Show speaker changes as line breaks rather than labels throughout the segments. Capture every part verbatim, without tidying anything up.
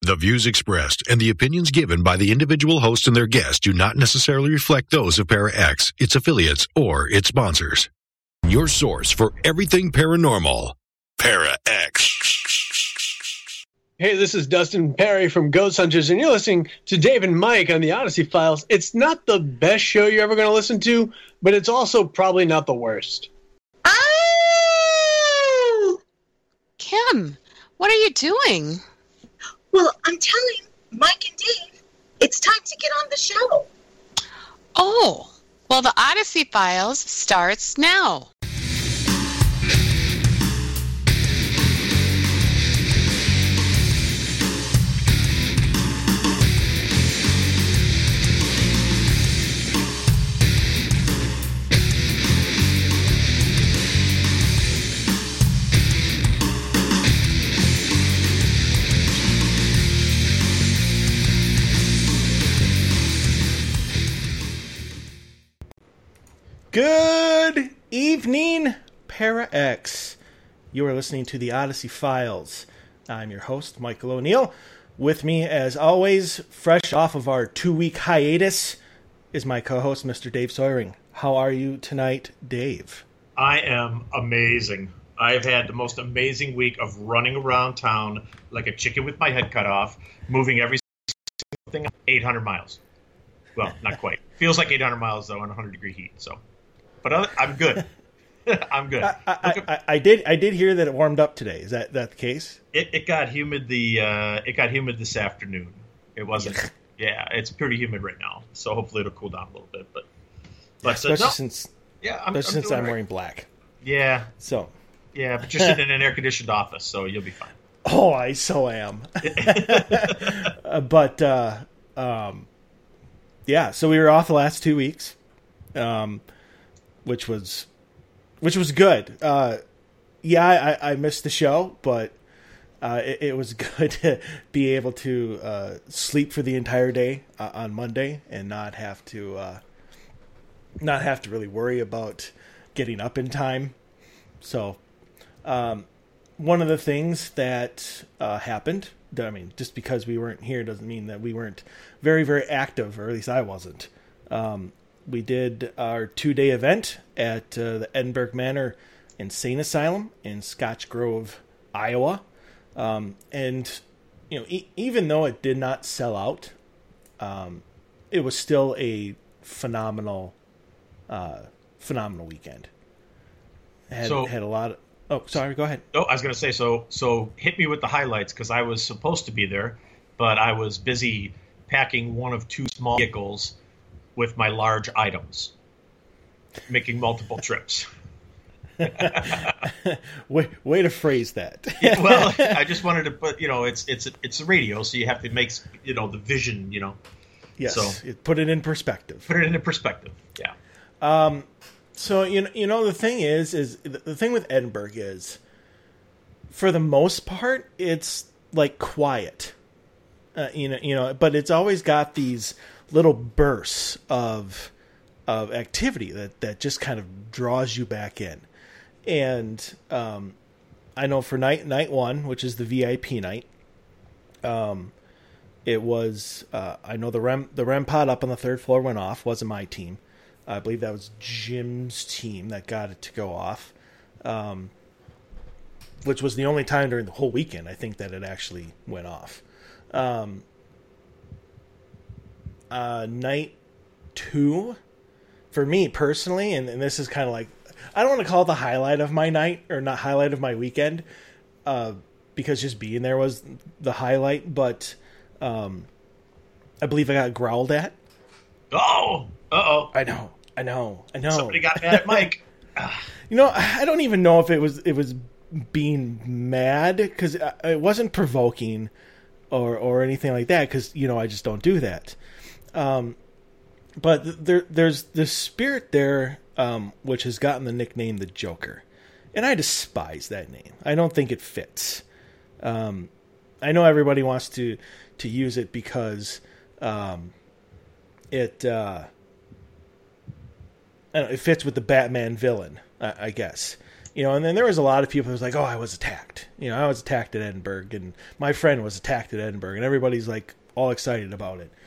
The views expressed and the opinions given by the individual host and their guests do not necessarily reflect those of ParaX, its affiliates, or its sponsors. Your source for everything paranormal. ParaX.
Hey, this is Dustin Perry from Ghost Hunters, and you're listening to Dave and Mike on the Odyssey Files. It's not the best show you're ever going to listen to, but it's also probably not the worst.
Oh!
Kim, what are you doing?
Well, I'm telling Mike and Dave, it's time to get on the show.
Oh, well, the Odyssey Files starts now.
Good evening, ParaX. You are listening to the Odyssey Files. I'm your host, Michael O'Neill. With me, as always, fresh off of our two-week hiatus, is my co-host, Mister Dave Sawyering. How are you tonight, Dave?
I am amazing. I've had the most amazing week of running around town like a chicken with my head cut off, moving every single thing eight hundred miles. Well, not quite. Feels like eight hundred miles, though, in one hundred degree heat, so... But other, I'm good. I'm good.
I, I, I, I did. I did hear that it warmed up today. Is that, that the case?
It, it got humid. The uh, it got humid this afternoon. It wasn't. Yeah, it's pretty humid right now. So hopefully it'll cool down a little bit. But, but
yeah, especially
uh, no.
since
yeah, I'm,
especially
I'm
since I'm
right.
wearing black.
Yeah.
So.
Yeah, but you're sitting in an air conditioned office, so you'll be fine.
Oh, I so am. uh, but uh, um, yeah. So we were off the last two weeks. Um. Which was, which was good. Uh, yeah, I, I missed the show, but uh, it, it was good to be able to uh, sleep for the entire day uh, on Monday and not have to, uh, not have to really worry about getting up in time. So, um, one of the things that uh, happened, I mean, just because we weren't here doesn't mean that we weren't very, very active, or at least I wasn't. Um, We did our two-day event at uh, the Edinburgh Manor Insane Asylum in Scotch Grove, Iowa. Um, and, you know, e- even though it did not sell out, um, it was still a phenomenal, uh, phenomenal weekend. Had,
so,
had a lot of... Oh, sorry, go ahead.
Oh, I was going to say, so so hit me with the highlights, because I was supposed to be there, but I was busy packing one of two small vehicles with my large items, making multiple trips.
way, way to phrase that.
Yeah, well, I just wanted to put, you know, it's it's it's a radio, so you have to make, you know, the vision, you know.
Yes,
so,
put it in perspective.
Put it into perspective, yeah.
Um, so, you know, you know, the thing is, is the thing with Edinburgh is, for the most part, it's like quiet. Uh, you know, you know, but it's always got these little bursts of of activity that, that just kind of draws you back in. And um, I know for night night one, which is the V I P night, um, it was uh, I know the rem the REM pod up on the third floor went off. Wasn't my team. I believe that was Jim's team that got it to go off, um, which was the only time during the whole weekend I think that it actually went off. Um, Uh, night two, for me personally, and, and this is kind of like, I don't want to call it the highlight of my night, or not highlight of my weekend, uh, because just being there was the highlight, but um, I believe I got growled at.
Oh, uh-oh.
I know, I know, I know.
Somebody got mad at Mike.
You know, I don't even know if it was, it was being mad, because it wasn't provoking or, or anything like that, because, you know, I just don't do that. Um, but there, there's this spirit there, um, which has gotten the nickname the Joker, and I despise that name. I don't think it fits. Um, I know everybody wants to, to use it because, um, it, uh, I don't know, it fits with the Batman villain, I, I guess. You know, and then there was a lot of people who was like, oh, I was attacked. You know, I was attacked at Edinburgh, and my friend was attacked at Edinburgh, and everybody's like all excited about it.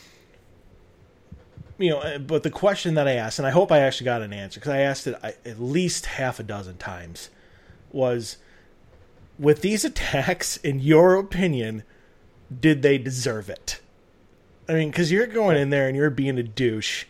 You know, but the question that I asked, and I hope I actually got an answer, because I asked it at least half a dozen times, was, with these attacks, in your opinion, did they deserve it? I mean, because you're going in there and you're being a douche.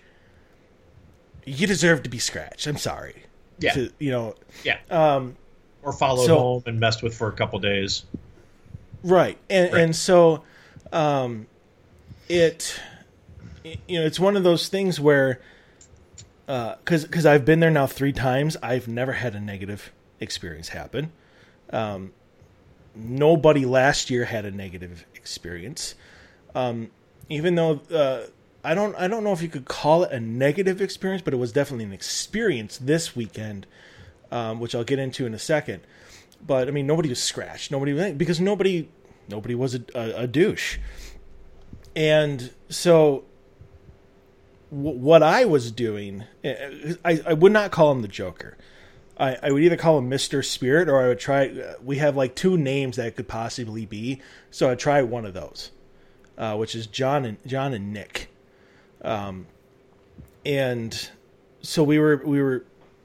You deserve to be scratched. I'm sorry.
Yeah.
To, you know.
Yeah.
Um,
or followed
so,
home and messed with for a couple days.
Right. And
right.
and so um, it, you know, it's one of those things where, because uh, because I've been there now three times, I've never had a negative experience happen. Um, nobody last year had a negative experience. Um, even though uh, I don't I don't know if you could call it a negative experience, but it was definitely an experience this weekend, um, which I'll get into in a second. But I mean, nobody was scratched. Nobody was, because nobody nobody was a, a, a douche. And so w- what I was doing, I, I would not call him the Joker. I, I would either call him Mister Spirit, or I would try. We have like two names that it could possibly be, so I'd try one of those, uh, which is John and John and Nick. Um, and so we were, we were,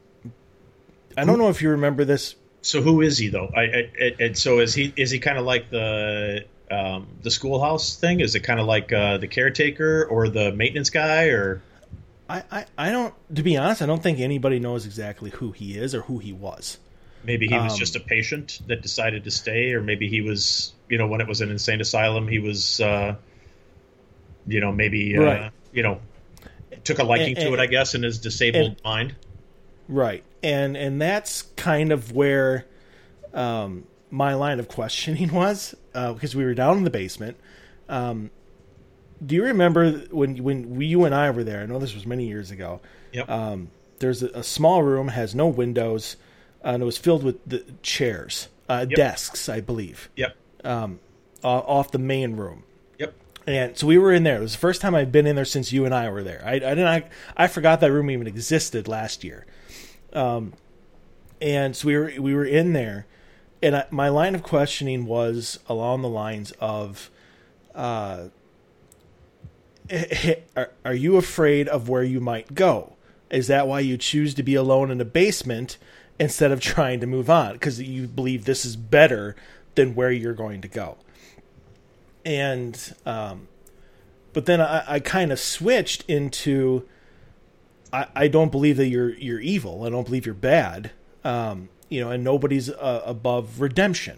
I don't know if you remember this.
So who is he though? I, I and so is he, is he kind of like the, um, the schoolhouse thing? Is it kind of like, uh, the caretaker or the maintenance guy, or?
I, I, I don't, to be honest, I don't think anybody knows exactly who he is or who he was.
Maybe he was
um,
just a patient that decided to stay, or maybe he was, you know, when it was an insane asylum, he was, uh, you know, maybe, uh,
right.
you know, took a liking
and, and,
to it, I guess, in his disabled
and,
mind.
Right. And and that's kind of where um, my line of questioning was, uh, because we were down in the basement. Um, do you remember when when we, you and I were there? I know this was many years ago.
Yep.
Um, there's a, a small room, has no windows, uh, and it was filled with the chairs, uh,
yep.
desks, I believe.
Yep.
Um, off the main room.
Yep.
And so we were in there. It was the first time I'd been in there since you and I were there. I, I didn't. I, I forgot that room even existed last year. Um, and so we were we were in there, and I, my line of questioning was along the lines of, uh, are, are you afraid of where you might go? Is that why you choose to be alone in a basement instead of trying to move on? Because you believe this is better than where you're going to go. And, um, but then I, I kind of switched into, I, I don't believe that you're, you're evil. I don't believe you're bad. Um, you know, and nobody's uh, above redemption.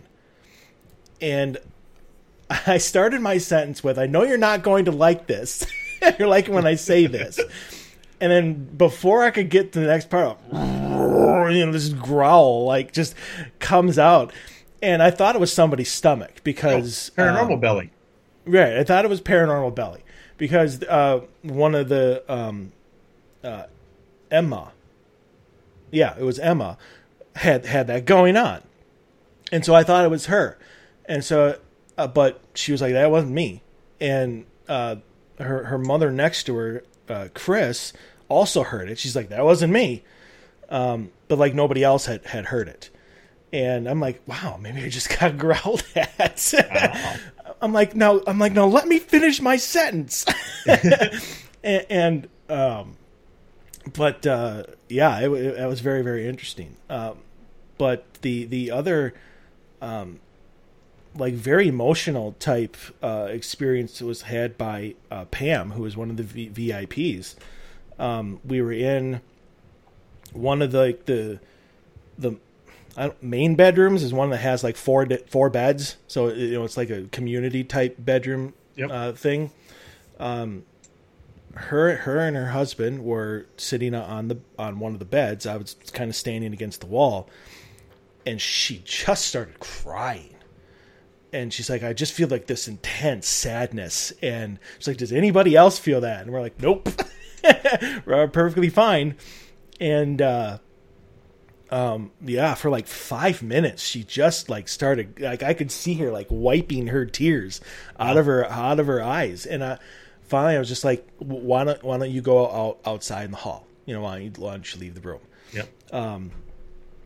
And I started my sentence with, I know you're not going to like this. You're like when I say this. And then before I could get to the next part, you know, this growl like just comes out. And I thought it was somebody's stomach because...
Oh, paranormal
um,
belly.
Right. I thought it was paranormal belly because uh, one of the... Um, uh, Emma. Yeah, it was Emma. Had had that going on. And so I thought it was her. And so... Uh, but she was like, that wasn't me. And uh, her, her mother next to her, uh, Chris, also heard it. She's like, that wasn't me. Um, but like nobody else had, had heard it. And I'm like, wow, maybe I just got growled at. I'm like, no, I'm like, no, let me finish my sentence. and, and um, but uh, yeah, it, it, it was very, very interesting. Um, but the the other, um, like very emotional type uh, experience was had by uh, Pam, who was one of the v- VIPs. Um, we were in one of the like, the the. I don't, main bedrooms is one that has like four four beds, so you know it's like a community type bedroom
yep.
uh, thing. Um, her her and her husband were sitting on the on one of the beds. I was kind of standing against the wall, and she just started crying. And she's like, I just feel like this intense sadness. And she's like, does anybody else feel that? And we're like, nope, we're perfectly fine. And uh, Um, yeah, for like five minutes, she just like started, like I could see her like wiping her tears out of her, out of her eyes. And uh, finally I was just like, why don't, why don't you go out outside in the hall? You know, why don't you, why don't you leave the room?
Yep.
Um,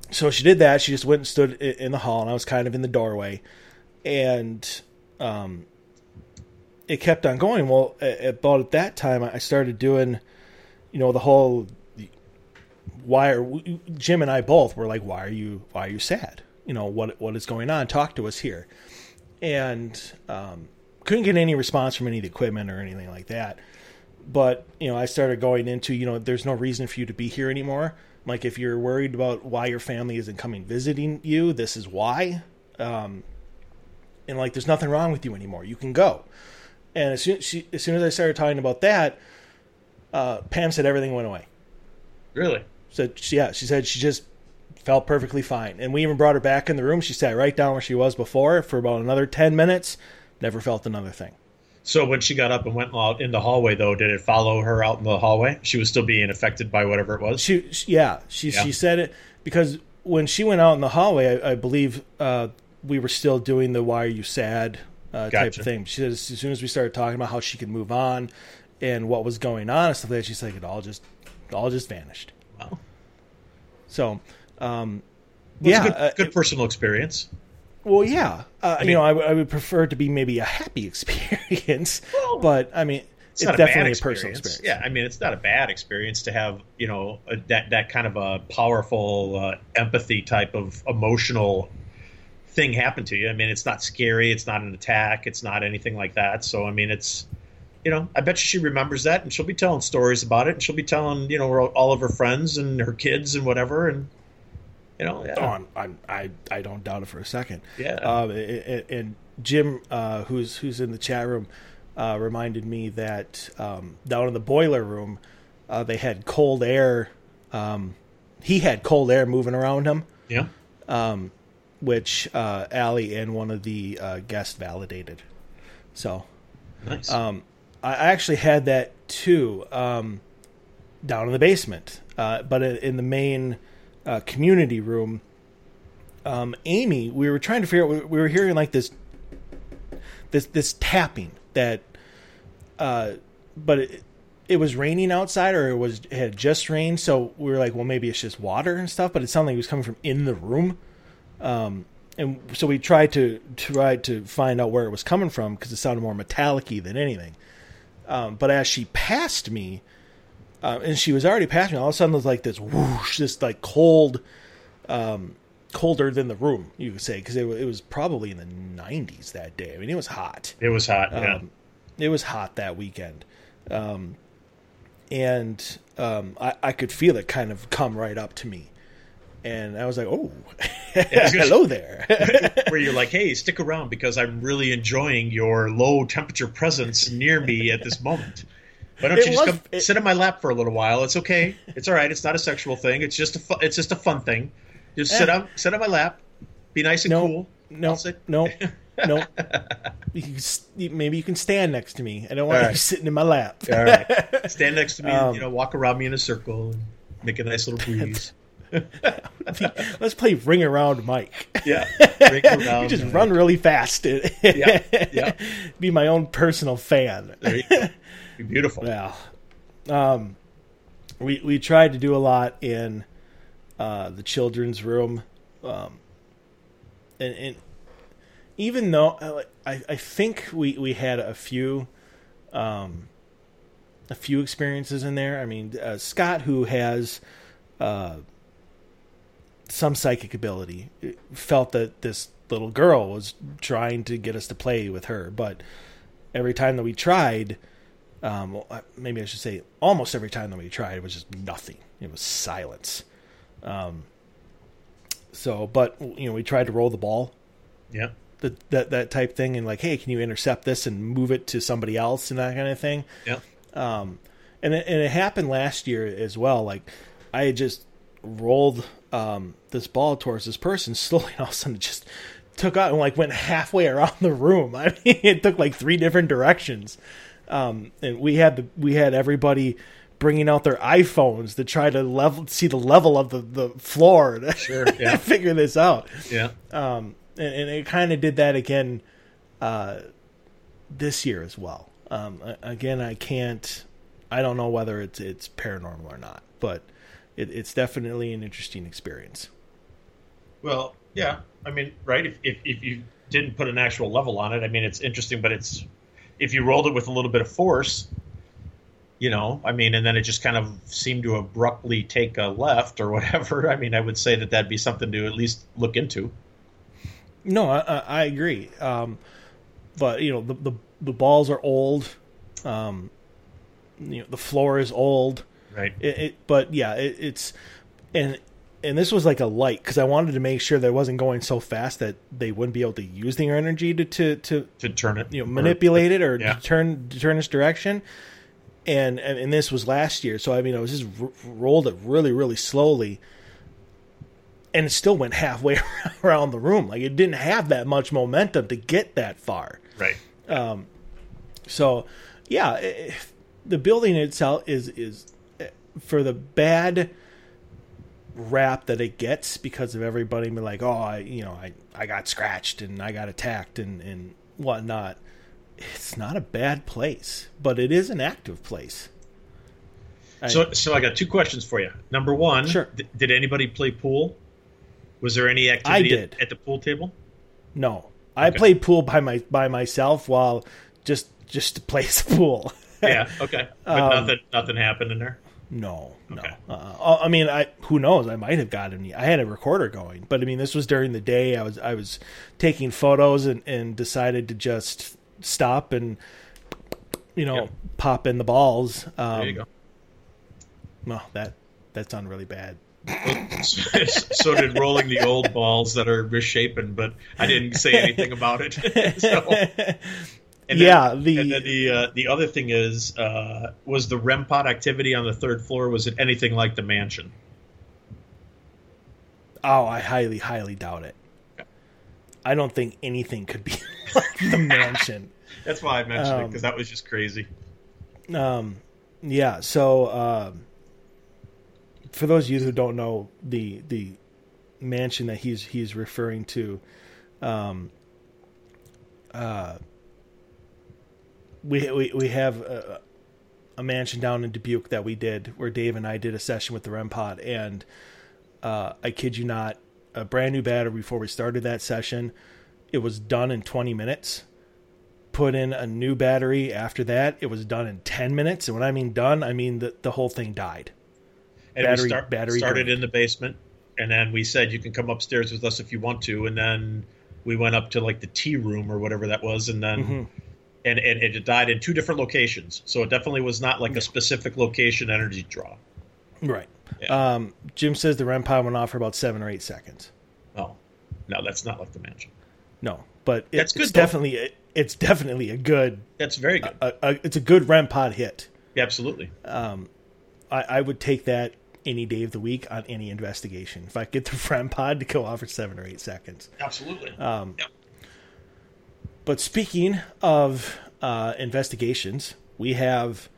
so she did that. She just went and stood in the hall, and I was kind of in the doorway, and um, it kept on going. Well, about at that time, I started doing, you know, the whole why are we, Jim and I both were like, why are you why are you sad? You know, what what is going on? Talk to us here. And um, couldn't get any response from any of the equipment or anything like that. But, you know, I started going into, you know, there's no reason for you to be here anymore. Like, if you're worried about why your family isn't coming visiting you, this is why. Um, and, like, there's nothing wrong with you anymore. You can go. And as soon, she, as soon as I started talking about that, uh, Pam said everything went away.
Really?
So, she, yeah, she said she just felt perfectly fine. And we even brought her back in the room. She sat right down where she was before for about another ten minutes. Never felt another thing.
So when she got up and went out in the hallway, though, did it follow her out in the hallway? She was still being affected by whatever it was?
She, she yeah, she
yeah.
she said it because when she went out in the hallway, I, I believe uh, we were still doing the "Why are you sad?" uh,
gotcha.
type of thing. She said as soon as we started talking about how she could move on and what was going on and stuff like that, she's like, it all just, it all just vanished.
Wow.
So, um,
well,
yeah,
it's a good,
uh,
good personal experience.
Well, yeah, uh,
I mean,
you know, I, w- I would prefer it to be maybe a happy experience,
well,
but I mean,
it's,
it's
not
definitely
a,
a, a personal experience.
Yeah, I mean, it's not a bad experience to have, you know, a, that that kind of a powerful uh, empathy type of emotional thing happen to you. I mean, it's not scary, it's not an attack, it's not anything like that. So, I mean, it's, you know, I bet you she remembers that, and she'll be telling stories about it, and she'll be telling, you know, all of her friends and her kids and whatever, and. You know, yeah.
Oh, I'm, I'm, I I don't doubt it for a second.
Yeah.
Uh, and, and Jim, uh, who's who's in the chat room, uh, reminded me that um, down in the boiler room, uh, they had cold air. Um, he had cold air moving around him.
Yeah.
Um, which uh, Allie and one of the uh, guests validated. So,
nice.
Um, I actually had that too, um, down in the basement, uh, but in the main. Uh, community room, um, Amy, we were trying to figure out, we, we were hearing like this, this, this tapping that, uh, but it, it was raining outside or it was, it had just rained. So we were like, well, maybe it's just water and stuff, but it sounded like it was coming from in the room. Um, and so we tried to, try to find out where it was coming from because it sounded more metallic-y than anything. Um, but as she passed me, Uh, and she was already past me. All of a sudden, there was like this whoosh, this like cold, um, colder than the room, you could say, because it, it was probably in the nineties that day. I mean, it was hot.
It was hot. Yeah.
Um, it was hot that weekend, um, and um, I, I could feel it kind of come right up to me, and I was like, "Oh, hello there."
Where you're like, "Hey, stick around because I'm really enjoying your low temperature presence near me at this moment." Why don't
It
you just
was-
come
it-
sit in my lap for a little while? It's okay. It's all right. It's not a sexual thing. It's just a fu- it's just a fun thing. Just sit
Eh.
on sit on my lap. Be nice and
No,
cool.
no,
I'll sit.
no, no. You can, s- maybe you can stand next to me. I don't want
All
you
right.
sitting in my lap.
All right. Stand next to me.
Um,
and, you know, walk around me in a circle and make a nice little breeze.
Let's play Ring Around Mike.
Yeah. Ring around,
You just
Mike.
run really fast.
Yeah, yeah.
Be my own personal fan.
There you go. Be beautiful.
Yeah. Um, we we tried to do a lot in uh, the children's room, um, and, and even though I I think we, we had a few um, a few experiences in there. I mean, uh, Scott, who has uh, some psychic ability, felt that this little girl was trying to get us to play with her, but every time that we tried. Um, well, maybe I should say almost every time that we tried, it was just nothing. It was silence. Um, so, but you know, we tried to roll the ball,
Yeah.
the, that that type thing, and like, hey, can you intercept this and move it to somebody else and that kind of thing.
Yeah.
Um, and it, and it happened last year as well. Like, I had just rolled um this ball towards this person slowly, and all of a sudden it just took out and like went halfway around the room. I mean, it took like three different directions. Um, and we had the, we had everybody bringing out their iPhones to try to level, see the level of the, the floor to
Sure, yeah.
figure this out.
Yeah.
Um, and, and it kind of did that again, uh, this year as well. Um, again, I can't, I don't know whether it's, it's paranormal or not, but it, it's definitely an interesting experience.
Well, yeah. I mean, right? If, if if you didn't put an actual level on it, I mean, it's interesting, but it's if you rolled it with a little bit of force, you know, I mean, and then it just kind of seemed to abruptly take a left or whatever. I mean, I would say that that'd be something to at least look into.
No, I, I agree. Um, but you know, the, the the balls are old. Um, you know, the floor is old.
Right.
It, it, but yeah, it, it's and and this was like a light because I wanted to make sure that it wasn't going so fast that they wouldn't be able to use their energy to to to,
to turn it,
you know, manipulate
or,
it or
yeah.
to turn to turn its direction. And, and and this was last year, so I mean, I was just r- rolled it really, really slowly, and it still went halfway around the room. Like it didn't have that much momentum to get that far.
Right.
Um. So, yeah, it, the building itself is is for the bad rap that it gets because of everybody being like, oh, I you know, I, I got scratched and I got attacked and and whatnot. It's not a bad place, but it is an active place.
So,
I,
so I got two questions for you. Number one,
sure.
th- did anybody play pool? Was there any activity
I did.
At, at the pool table?
No, I
Okay.
played pool by my by myself while just just to play some pool.
Yeah, okay, but
Um,
nothing, nothing happened in there.
No, no.
Okay.
Uh, I mean, I who knows? I might have gotten. I had a recorder going, but I mean, this was during the day. I was I was taking photos and, and decided to just stop and you know
Yep.
pop in the balls. Um,
There you go.
No, that that sounded really bad.
So did rolling the old balls that are misshapen, but I didn't say anything about it. So, and then,
yeah, the
and then the uh, the other thing is, uh, was the REM pod activity on the third floor? Was it anything like the mansion?
oh, I highly, highly doubt it.
Okay.
I don't think anything could be like the mansion.
That's why I mentioned it
Um,
because that was just crazy.
Um, yeah. So, um, for those of you who don't know the the mansion that he's he's referring to, um, uh, we we we have a, a mansion down in Dubuque that we did where Dave and I did a session with the REM pod, and uh, I kid you not, a brand new battery before we started that session. It was done in twenty minutes. Put in a new battery after that. It was done in ten minutes. And when I mean done, I mean that the whole thing died.
And
battery-
we start,
battery
started
drained.
in the basement, and then we said you can come upstairs with us if you want to, and then we went up to like the tea room or whatever that was, and then
Mm-hmm.
and, and it died in two different locations. So it definitely was not like a specific location energy draw.
Right.
Yeah.
Um, Jim says the REM pod went off for about seven or eight seconds.
Oh, no, that's not like the mansion.
No, but it,
That's good,
it's
though.
definitely it's definitely a good.
That's very good.
A, a, it's a good REM pod hit.
Yeah, absolutely.
I, I would take that any day of the week on any investigation. If I get the REM pod to go off for seven or eight seconds.
Absolutely.
Um,
yeah.
But speaking of uh, investigations, we have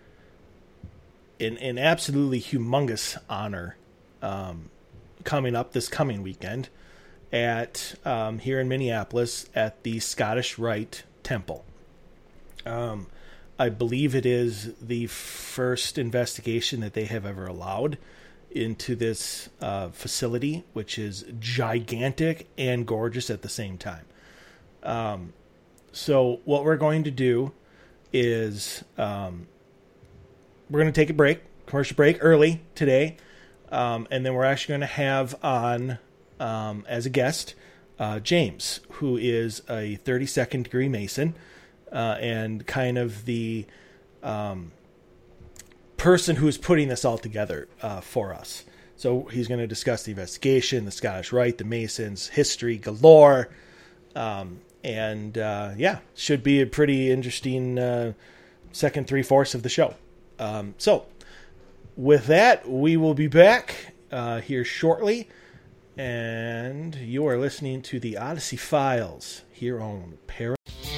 an, an absolutely humongous honor um, coming up this coming weekend at um, here in Minneapolis at the Scottish Rite Temple. Um, I believe it is the first investigation that they have ever allowed into this uh, facility, which is gigantic and gorgeous at the same time. Um, so what we're going to do is um, we're going to take a break, commercial break early today, um, and then we're actually going to have on um, as a guest uh, James, who is a thirty-second degree Mason uh, and kind of the um, person who's putting this all together uh, for us. So he's going to discuss the investigation, the Scottish Rite, the Masons, history galore, um, and uh, yeah, should be a pretty interesting uh, second three-fourths of the show. Um, so with that, we will be back uh, here shortly, and you are listening to the Odyssey Files here on Para.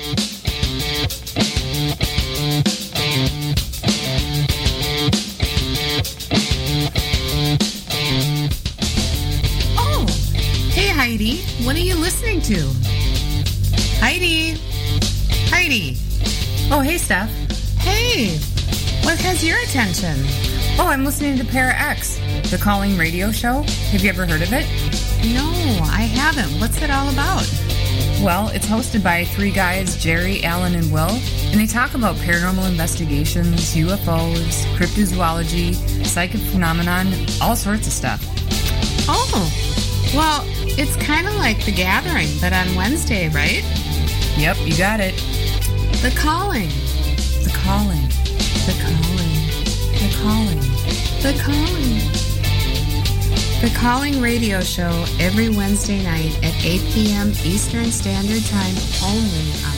Oh, hey Heidi, what are you listening to? Heidi, Heidi. Oh, hey Steph. Hey, what has your attention? Oh, I'm listening to Para X, the calling radio show. Have you ever heard of it? No, I haven't. What's it all about? Well, it's hosted by three guys, Jerry, Alan, and Will, and they talk about paranormal investigations, U F Os, cryptozoology, psychic phenomenon, all sorts of stuff.
Oh, well, it's kind of like The Gathering, but on Wednesday, right?
Yep, you got it.
The Calling.
The Calling.
The Calling.
The Calling.
The Calling. The Calling radio show every Wednesday night at eight p.m. Eastern Standard Time, only on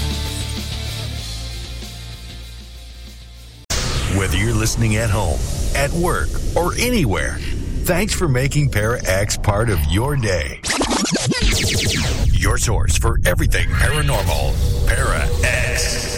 ParaX.
Whether you're listening at home, at work, or anywhere, thanks for making ParaX part of your day. Your source for everything paranormal, ParaX.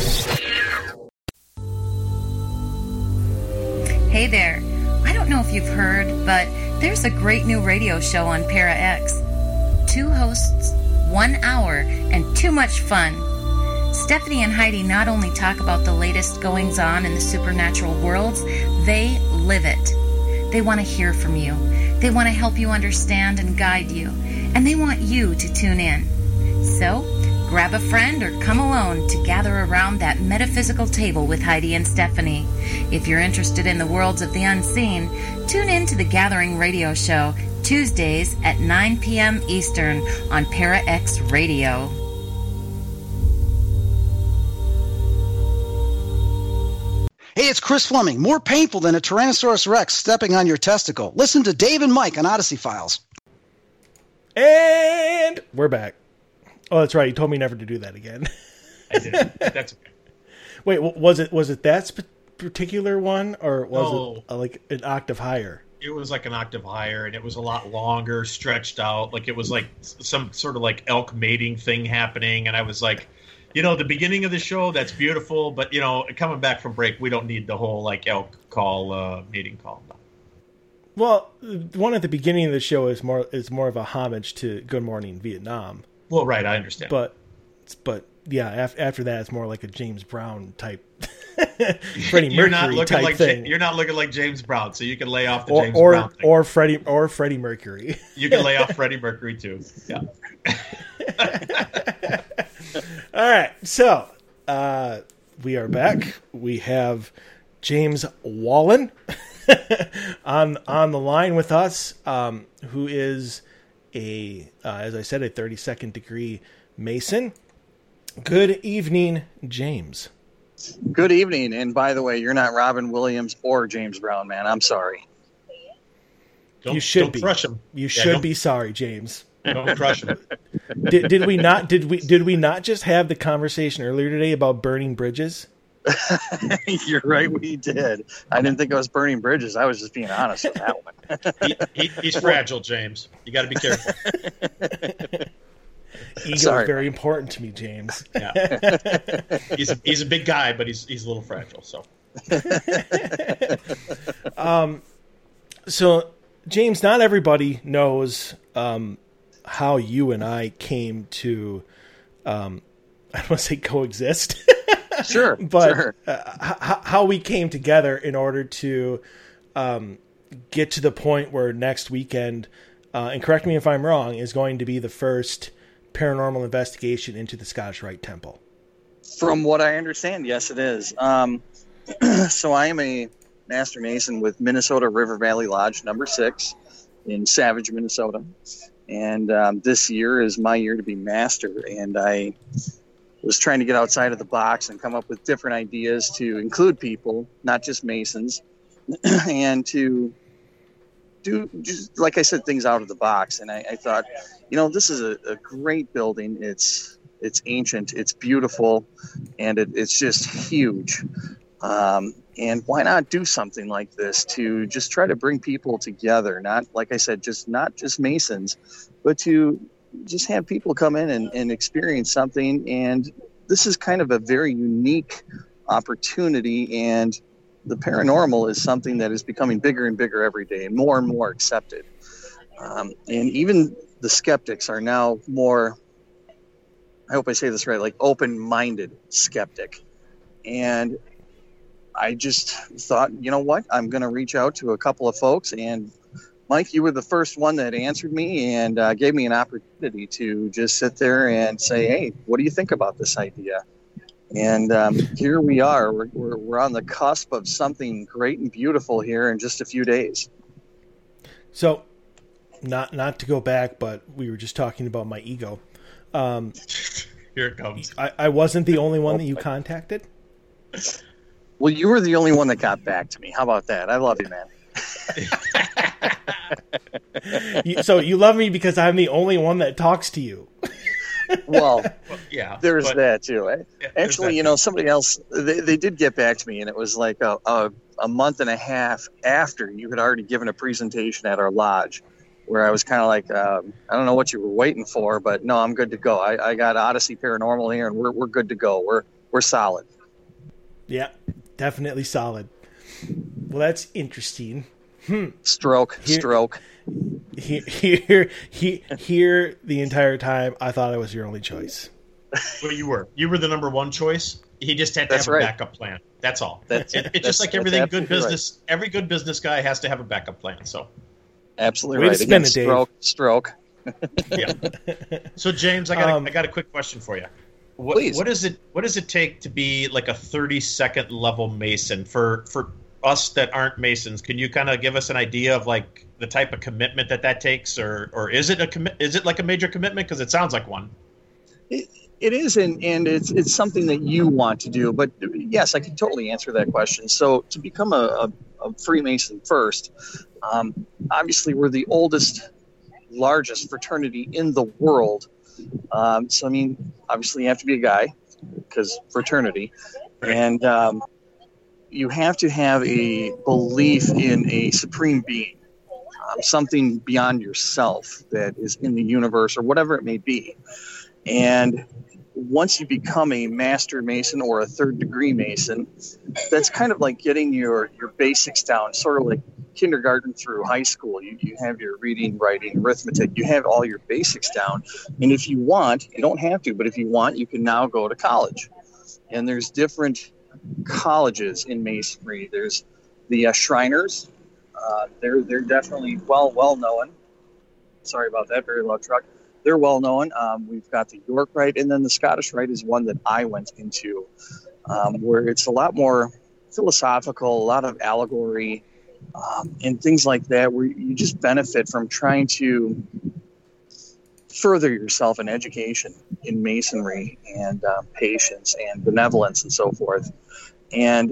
Hey there. I don't know if you've heard, but there's a great new radio show on ParaX. Two hosts, one hour, and too much fun. Stephanie and Heidi not only talk about the latest goings-on in the supernatural worlds, they live it. They want to hear from you. They want to help you understand and guide you. And they want you to tune in. So, grab a friend or come alone to gather around that metaphysical table with Heidi and Stephanie. If you're interested in the worlds of the unseen, tune in to the Gathering Radio Show, Tuesdays at nine p.m. Eastern on ParaX Radio.
Hey, it's Chris Fleming. More painful than a Tyrannosaurus Rex stepping on your testicle. Listen to Dave and Mike on Odyssey Files.
And we're back. Oh, that's right. You told me never to do that again.
I did. That's okay.
Wait, was it was it that sp- particular one, or was
No.
it uh, like an octave higher?
It was like an octave higher, and it was a lot longer, stretched out. Like it was like some sort of like elk mating thing happening. And I was like, you know, the beginning of the show, that's beautiful. But, you know, coming back from break, we don't need the whole like elk call, uh, mating call.
Well, the one at the beginning of the show is more is more of a homage to Good Morning Vietnam.
Well, right, I understand.
But, but yeah, after, after that, it's more like a James Brown type, Freddie
you're
Mercury
not looking
type
like
thing.
You're not looking like James Brown, so you can lay off the
or
James
or,
Brown thing.
or Freddie or Freddie Mercury.
You can lay off Freddie Mercury too. Yeah.
All right, so uh, we are back. We have James Wallen on on the line with us, um, who is a, uh, as I said, a thirty-second degree Mason. Good evening, James.
Good evening, and by the way, you're not Robin Williams or James Brown, man. I'm sorry.
Don't,
you should
don't
be.
crush him.
You
Yeah,
should
don't-
be sorry, James.
Don't crush him.
Did, did we not? Did we? Did we not just have the conversation earlier today about burning bridges?
You're right, we did. I didn't think I was burning bridges. I was just being honest with that one.
he, he, he's fragile, James. You got to be careful.
Ego
Sorry.
is very important to me, James.
Yeah. he's a, he's a big guy, but he's he's a little fragile. So,
um, so James, not everybody knows um, how you and I came to, um, I don't want to say coexist.
Sure,
but
sure.
Uh, h- how we came together in order to um, get to the point where next weekend, uh, and correct me if I'm wrong, is going to be the first paranormal investigation into the Scottish Rite Temple.
From what I understand, yes, it is. Um, so I am a Master Mason with Minnesota River Valley Lodge number six in Savage, Minnesota. And um, this year is my year to be Master. And I was trying to get outside of the box and come up with different ideas to include people, not just Masons, and to do, just like I said, things out of the box. And I, I thought, you know, this is a, a great building. It's it's ancient, it's beautiful, and it, it's just huge. Um, and why not do something like this to just try to bring people together? Not, like I said, just not just Masons, but to just have people come in and, and experience something. And this is kind of a very unique opportunity, and the paranormal is something that is becoming bigger and bigger every day and more and more accepted. Um, and even the skeptics are now more, I hope I say this right, like open-minded skeptic. And I just thought, you know what, I'm going to reach out to a couple of folks and Mike, you were the first one that answered me and uh, gave me an opportunity to just sit there and say, hey, what do you think about this idea? And um, here we are. We're, we're, we're on the cusp of something great and beautiful here in just a few days.
So, not not to go back, but we were just talking about my ego. Um,
here it comes.
I, I wasn't the only one that you contacted?
Well, you were the only one that got back to me. How about that? I love you, man.
you, so you love me because I'm the only one that talks to you.
Well,
well yeah,
there's
but,
that too. Eh?
Yeah,
Actually, you know, somebody else, they, they did get back to me, and it was like a, a, a month and a half after you had already given a presentation at our lodge, where I was kind of like, um, I don't know what you were waiting for, but no, I'm good to go. I, I got Odyssey Paranormal here, and we're we're good to go. We're we're solid.
Yeah, definitely solid. Well, that's interesting. Hmm.
Stroke, here, stroke.
Here, here, here, here, the entire time, I thought I was your only choice.
Well, you were. You were the number one choice. He just had to
That's
have a
right.
backup plan. That's all.
That's
it, it's just like everything good business.
Right.
Every good business guy has to have a backup plan. So,
absolutely
Way
right.
To spin
Again,
it,
stroke,
Dave.
stroke.
Yeah. So, James, I got
um,
a, I got a quick question for you. What,
Please.
what is it? What does it take to be like a thirty second level Mason for for us that aren't Masons? Can you kind of give us an idea of like the type of commitment that that takes, or or is it a commi- is it like a major commitment? Because it sounds like one.
It, it is, and, and it's it's something that you want to do. But yes, I can totally answer that question. So to become a, a, a Freemason first, um, obviously we're the oldest, largest fraternity in the world. Um, so I mean, obviously you have to be a guy because fraternity, and um, you have to have a belief in a supreme being, um, something beyond yourself that is in the universe or whatever it may be. And once you become a master Mason or a third degree Mason, that's kind of like getting your, your basics down, sort of like kindergarten through high school. You, you have your reading, writing, arithmetic. You have all your basics down. And if you want, you don't have to, but if you want, you can now go to college. And there's different colleges in Masonry. There's the uh, Shriners. Uh, they're they're definitely well well known. Sorry about that, very loud truck. They're well known. Um, we've got the York Rite, and then the Scottish Rite is one that I went into, um, where it's a lot more philosophical, a lot of allegory, um, and things like that, where you just benefit from trying to further yourself in education in Masonry and uh, patience and benevolence and so forth. And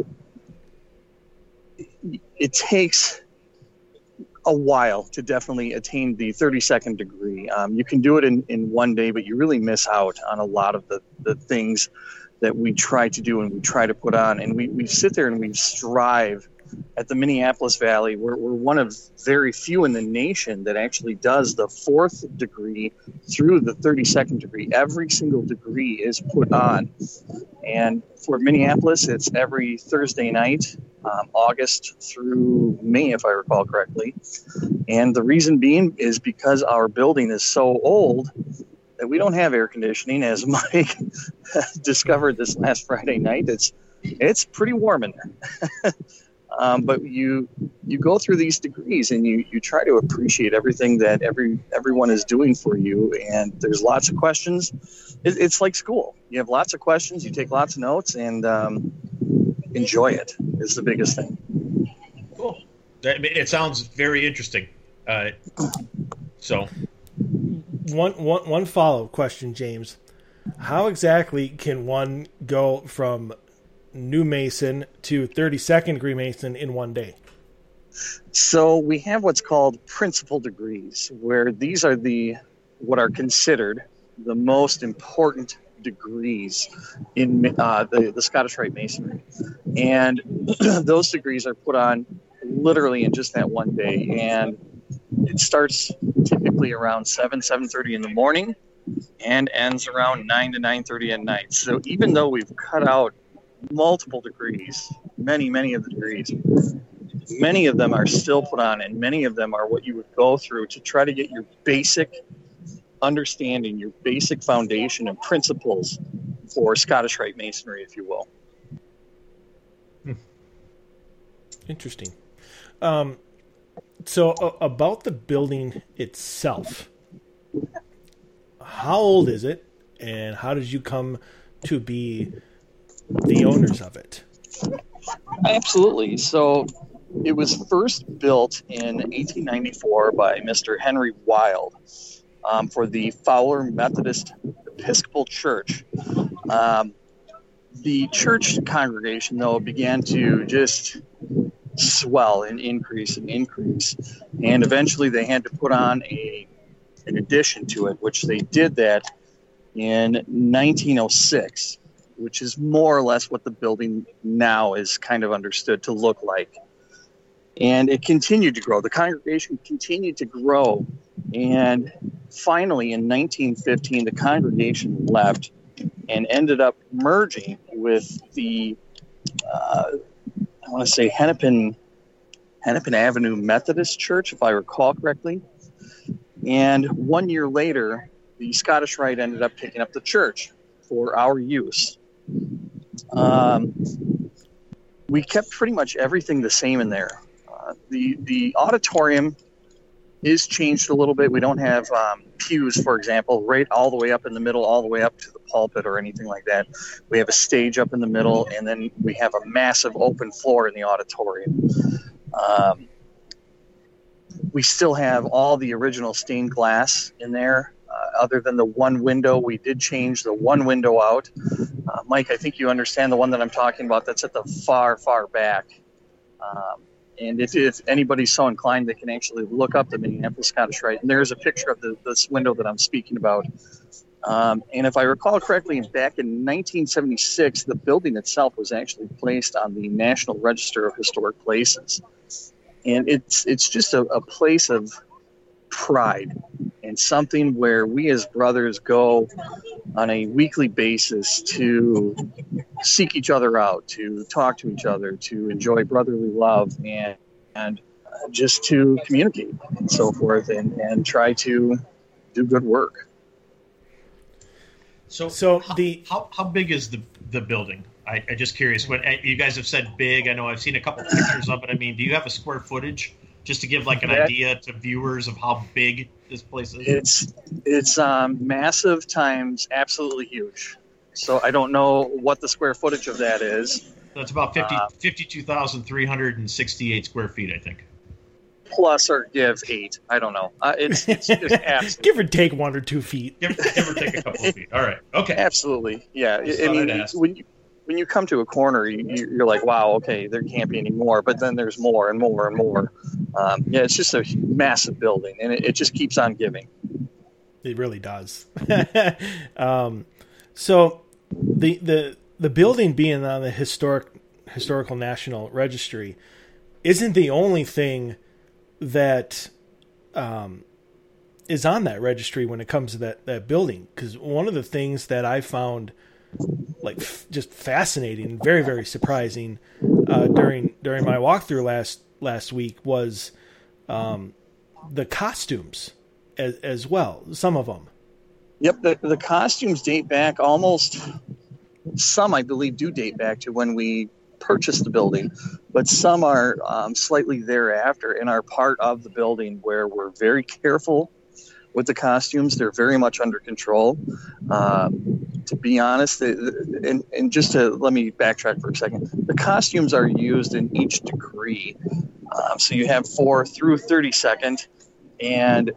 it takes a while to definitely attain the thirty-second degree. Um, you can do it in, in one day, but you really miss out on a lot of the, the things that we try to do and we try to put on. And we, we sit there and we strive at the Minneapolis Valley. We're, we're one of very few in the nation that actually does the fourth degree through the thirty-second degree. Every single degree is put on. And for Minneapolis, it's every Thursday night, um, August through May, if I recall correctly. And the reason being is because our building is so old that we don't have air conditioning, as Mike discovered this last Friday night. It's it's pretty warm in there. Um, but you you go through these degrees and you, you try to appreciate everything that every everyone is doing for you. And there's lots of questions. It, it's like school. You have lots of questions. You take lots of notes and um, enjoy it is the biggest thing.
Cool. That, it sounds very interesting. Uh, so,
one one one follow-up question, James. How exactly can one go from new Mason to thirty-second degree Mason in one day?
So we have what's called principal degrees, where these are the what are considered the most important degrees in uh, the, the Scottish Rite Masonry. And those degrees are put on literally in just that one day. And it starts typically around seven, seven thirty in the morning and ends around nine to nine thirty at night. So even though we've cut out multiple degrees, many, many of the degrees, many of them are still put on, and many of them are what you would go through to try to get your basic understanding, your basic foundation and principles for Scottish Rite Masonry, if you will.
Hmm. Interesting. Um, So uh, about the building itself, how old is it, and how did you come to be the owners of it?
Absolutely. So it was first built in eighteen ninety-four by Mister Henry Wild um, for the Fowler Methodist Episcopal Church. Um, the church congregation, though, began to just swell and increase and increase, and eventually they had to put on a an addition to it, which they did that in nineteen oh six, which is more or less what the building now is kind of understood to look like. And it continued to grow. The congregation continued to grow, and finally in nineteen fifteen the congregation left and ended up merging with the uh, I want to say Hennepin, Hennepin Avenue Methodist Church, if I recall correctly. And one year later, the Scottish Rite ended up picking up the church for our use. Um, we kept pretty much everything the same in there. Uh, the the auditorium is changed a little bit. We don't have um, pews, for example, right all the way up in the middle, all the way up to the pulpit or anything like that. We have a stage up in the middle, and then we have a massive open floor in the auditorium. Um, we still have all the original stained glass in there. Uh, other than the one window, we did change the one window out. Uh, Mike, I think you understand the one that I'm talking about. That's at the far, far back. Um, And if, if anybody's so inclined, they can actually look up the Minneapolis Scottish Rite. And there's a picture of the, this window that I'm speaking about. Um, and if I recall correctly, back in nineteen seventy-six, the building itself was actually placed on the National Register of Historic Places. And it's it's just a, a place of pride and something where we as brothers go on a weekly basis to seek each other out, to talk to each other, to enjoy brotherly love, and and just to communicate and so forth, and, and try to do good work.
So,
so
how,
the
how how big is the the building? I, I'm just curious. What you guys have said, big. I know I've seen a couple pictures of it. I mean, do you have a square footage just to give like an that, idea to viewers of how big this place is?
It's it's um, massive times absolutely huge. So I don't know what the square footage of that is.
So it's about fifty,
uh,
fifty-two thousand three hundred sixty-eight square feet, I think.
Plus or give eight. I don't know. Uh, it's it's just absolutely.
Give or take one or two feet.
Give, give or take a couple of feet. All right. Okay.
Absolutely. Yeah. I mean, when you, when you come to a corner, you, you're like, wow, okay, there can't be any more. But then there's more and more and more. Um, yeah, it's just a massive building, and it, it just keeps on giving.
It really does. um, so the the the building being on the historic historical National Registry isn't the only thing that um, is on that registry when it comes to that, that building. Because one of the things that I found like f- just fascinating, very, very surprising uh, during during my walkthrough last last week was um, the costumes as, as well, some of them.
Yep, the, the costumes date back almost, some I believe do date back to when we purchased the building, but some are um, slightly thereafter and are part of the building where we're very careful with the costumes. They're very much under control. Um, to be honest, the, the, and, and just to let me backtrack for a second, the costumes are used in each degree. Um, so you have four through thirty-second, and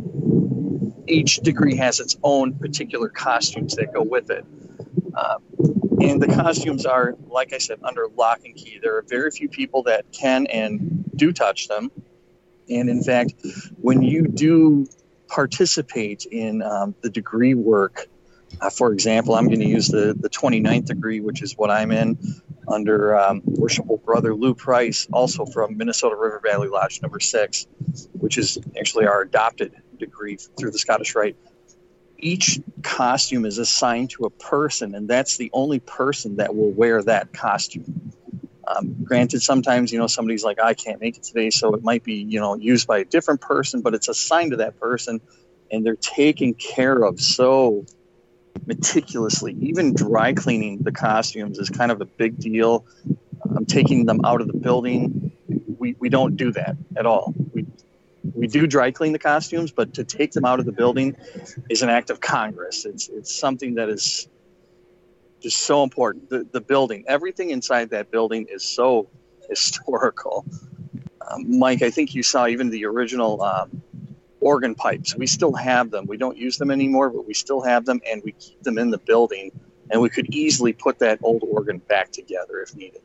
each degree has its own particular costumes that go with it. Um, and the costumes are, like I said, under lock and key. There are very few people that can and do touch them. And in fact, when you do participate in um, the degree work, uh, for example, I'm going to use the, the twenty-ninth degree, which is what I'm in, under um, Worshipful Brother Lou Price, also from Minnesota River Valley Lodge number six, which is actually our adopted degree through the Scottish Rite. Each costume is assigned to a person, and that's the only person that will wear that costume. Um, granted, sometimes, you know, somebody's like, I can't make it today, so it might be, you know, used by a different person, but it's assigned to that person, and they're taken care of so meticulously. Even dry cleaning the costumes is kind of a big deal. Um, taking them out of the building, we, we don't do that at all. We we do dry clean the costumes, but to take them out of the building is an act of Congress. It's it's something that is just so important. The the building, everything inside that building is so historical. Um, Mike, I think you saw even the original um, organ pipes. We still have them. We don't use them anymore, but we still have them, and we keep them in the building. And we could easily put that old organ back together if needed.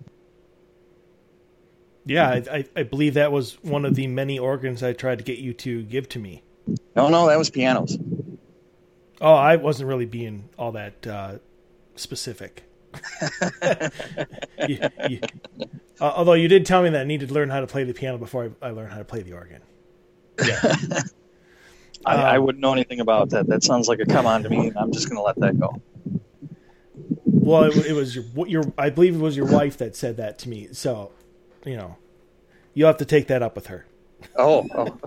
Yeah, I, I, I believe that was one of the many organs I tried to get you to give to me.
No, no, that was pianos.
Oh, I wasn't really being all that uh, specific. you, you, uh, although you did tell me that I needed to learn how to play the piano before I, I learned how to play the organ.
Yeah. I, um, I wouldn't know anything about that. That sounds like a come on to me. I'm just going to let that go.
Well, it, it was your, your, I believe it was your wife that said that to me. So, you know, you'll have to take that up with her.
Oh, oh.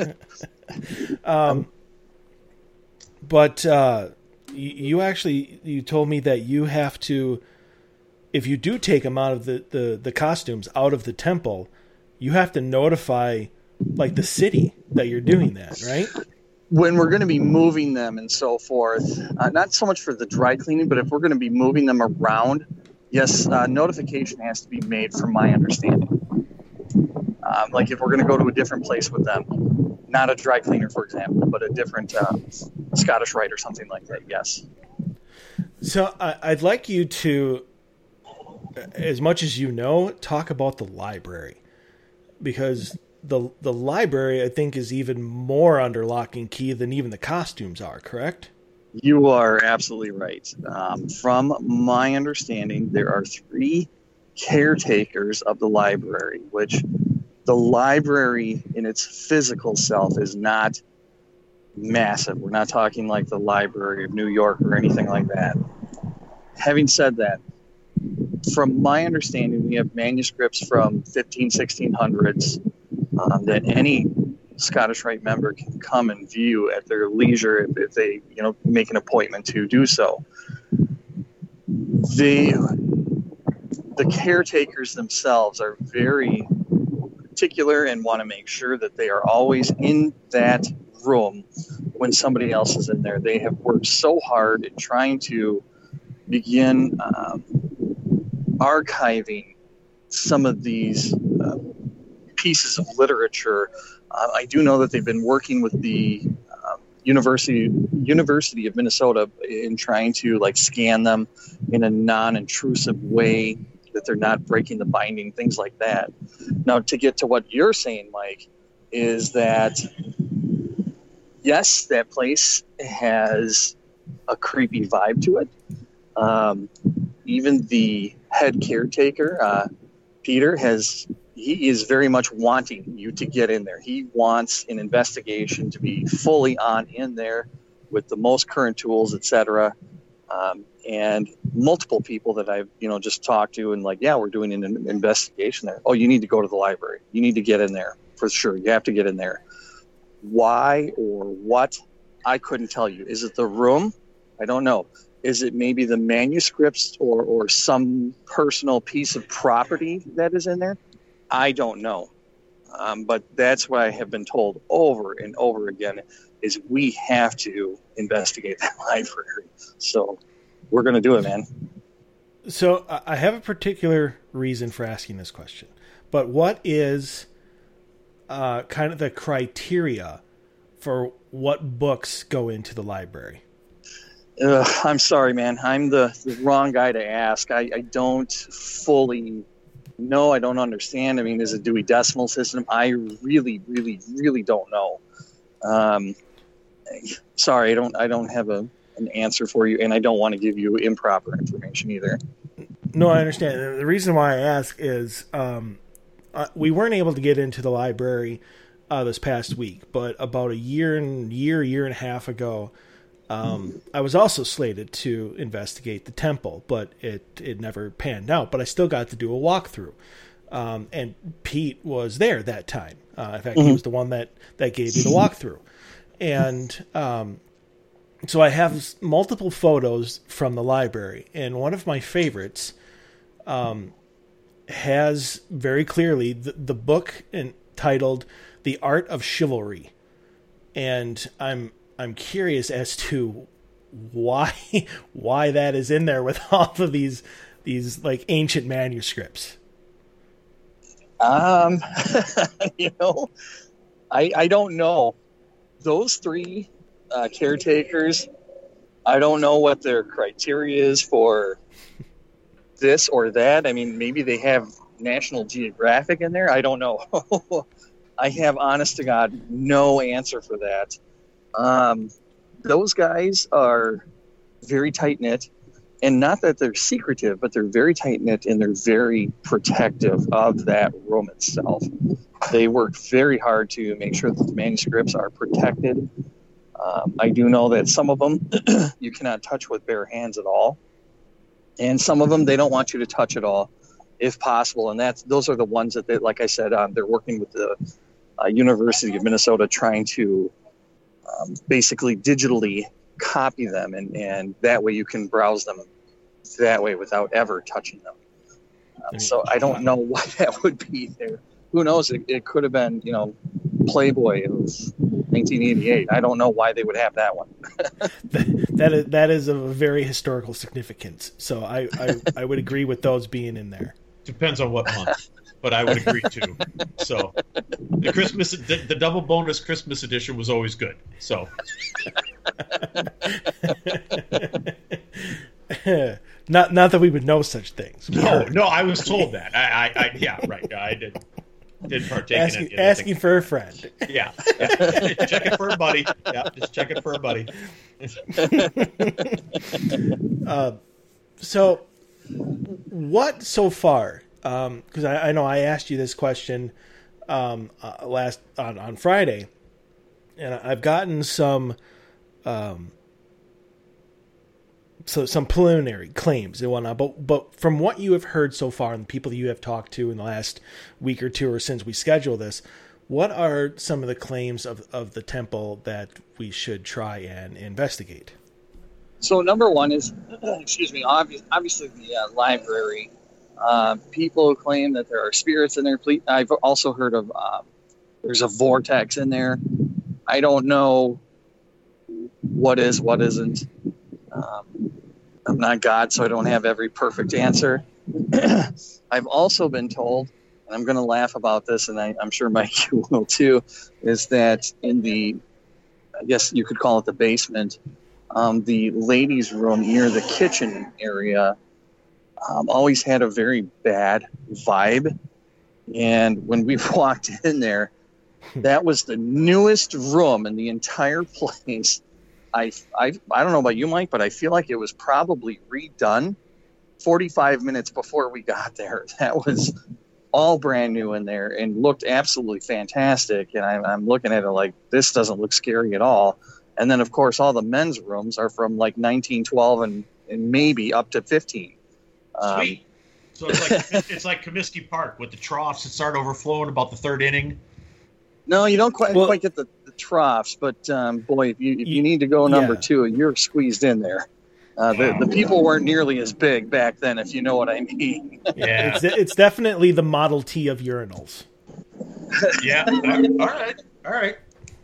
um, but uh, you, you actually, you told me that you have to, if you do take them out of the, the, the costumes out of the temple, you have to notify like the city that you're doing that, right?
When we're going to be moving them and so forth, uh, not so much for the dry cleaning, but if we're going to be moving them around, yes, uh, notification has to be made from my understanding. Um, like if we're going to go to a different place with them, not a dry cleaner, for example, but a different uh, Scottish Rite or something like that, yes.
So uh, I'd like you to, as much as you know, talk about the library, because the the library, I think, is even more under lock and key than even the costumes are, correct?
You are absolutely right. Um, from my understanding, there are three caretakers of the library, which the library in its physical self is not massive. We're not talking like the Library of New York or anything like that. Having said that, from my understanding, we have manuscripts from fifteen, sixteen hundreds um, that any Scottish Rite member can come and view at their leisure if, if they, you know, make an appointment to do so. The the caretakers themselves are very particular and want to make sure that they are always in that room when somebody else is in there. They have worked so hard in trying to begin um, archiving some of these uh, pieces of literature. Uh, I do know that they've been working with the um, University University of Minnesota in trying to like scan them in a non-intrusive way, that they're not breaking the binding, things like that. Now, to get to what you're saying, Mike, is that yes, that place has a creepy vibe to it. Um, even the head caretaker, uh, Peter, has he is very much wanting you to get in there. He wants an investigation to be fully on in there with the most current tools, et cetera. Um, and multiple people that I've, you know, just talked to and like, yeah, we're doing an investigation there. Oh, you need to go to the library. You need to get in there for sure. You have to get in there. Why or what? I couldn't tell you. Is it the room? I don't know. Is it maybe the manuscripts or, or some personal piece of property that is in there? I don't know. Um, but that's what I have been told over and over again is we have to investigate that library. So we're going to do it, man.
So I have a particular reason for asking this question, but what is uh, kind of the criteria for what books go into the library?
Uh, I'm sorry, man. I'm the, the wrong guy to ask. I, I don't fully know. I don't understand. I mean, is it Dewey Decimal System? I really, really, really don't know. Um, sorry, I don't. I don't have a an answer for you, and I don't want to give you improper information either.
No, I understand. The reason why I ask is um, uh, we weren't able to get into the library uh, this past week, but about a year and year, year and a half ago, um, I was also slated to investigate the temple, but it it never panned out. But I still got to do a walkthrough, um, and Pete was there that time. Uh, in fact, mm-hmm. he was the one that that gave me the walkthrough, and um, so I have multiple photos from the library, and one of my favorites um, has very clearly the, the book and titled "The Art of Chivalry," and I'm I'm curious as to why why that is in there with all of these these like ancient manuscripts.
Um, you know, I I don't know. Those three uh, caretakers, I don't know what their criteria is for this or that. I mean, maybe they have National Geographic in there. I don't know. I have, honest to God, no answer for that. Um, those guys are very tight-knit, and not that they're secretive, but they're very tight-knit and they're very protective of that room itself. They work very hard to make sure that the manuscripts are protected. Um, I do know that some of them you cannot touch with bare hands at all, and some of them they don't want you to touch at all, if possible. And that's those are the ones that, they, like I said, um, they're working with the uh, University of Minnesota, trying to um, basically digitally copy them, and, and that way you can browse them that way without ever touching them. Um, so I don't know why that would be there. Who knows? It, it could have been, you know, Playboy of nineteen eighty-eight. I don't know why they would have that one.
that is that is of a very historical significance. So I, I, I would agree with those being in there.
Depends on what month, but I would agree too. So the Christmas, the, the double bonus Christmas edition was always good. So.
not not that we would know such things.
No, no, I was told that. I, I, I yeah, right. I did did partake
asking,
in it.
Asking for a friend.
Yeah, yeah. Check it for a buddy. Yeah, just check it for a buddy.
uh, so, what so far? Because um, I, I know I asked you this question um, uh, last on, on Friday, and I've gotten some. Um, So some preliminary claims and whatnot, but but from what you have heard so far and the people that you have talked to in the last week or two or since we scheduled this, what are some of the claims of, of the temple that we should try and investigate?
So number one is, excuse me, obvious, obviously the uh, library. Uh, people claim that there are spirits in there. I've also heard of uh, there's a vortex in there. I don't know what is, what isn't. Um, I'm not God, so I don't have every perfect answer. I've also been told, and I'm going to laugh about this, and I, I'm sure Mike you will too, is that in the, I guess you could call it the basement, um, the ladies' room near the kitchen area um, always had a very bad vibe. And when we walked in there, that was the newest room in the entire place. I, I, I don't know about you, Mike, but I feel like it was probably redone forty-five minutes before we got there. That was all brand new in there and looked absolutely fantastic. And I'm, I'm looking at it like, this doesn't look scary at all. And then, of course, all the men's rooms are from like nineteen twelve and, and maybe up to fifteen. Um,
Sweet. So it's like it's like Comiskey Park with the troughs that start overflowing about the third inning.
No, you don't quite well, quite get the, the troughs, but um, boy, if you if you need to go number yeah. two, you're squeezed in there. Uh, the the people weren't nearly as big back then, if you know what I mean.
Yeah,
it's, it's definitely the Model T of urinals.
Yeah. All right. All right.